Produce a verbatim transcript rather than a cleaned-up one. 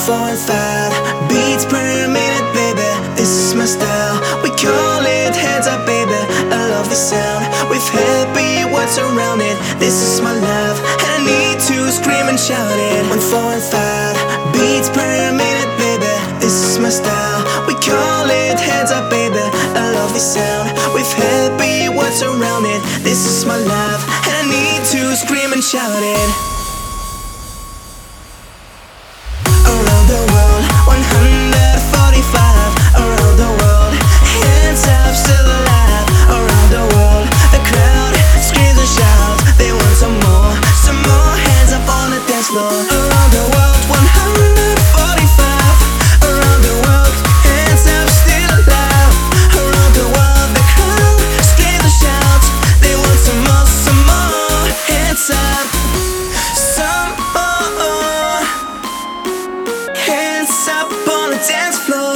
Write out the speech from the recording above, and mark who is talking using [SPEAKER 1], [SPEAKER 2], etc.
[SPEAKER 1] four, and five beats per minute, baby. This is my style. We call it hands up, baby. I love this sound with happy words around it. This is my love, and I need to scream and shout it. One, four, and five beats per minute, baby. This is my style. We call it hands up, baby. I love this sound with happy words around it. This is my love, and I need to scream and shout it. Around the world, one hundred forty-five. Around the world, hands up, still alive. Around the world, the crowd screams and shouts. They want some more, some more hands up on the dance floor. Around the world, one hundred forty-five. Around the world, hands up, still alive. Around the world, the crowd screams and shouts. They want some more, some more hands up. Some more hands up on the dance floor.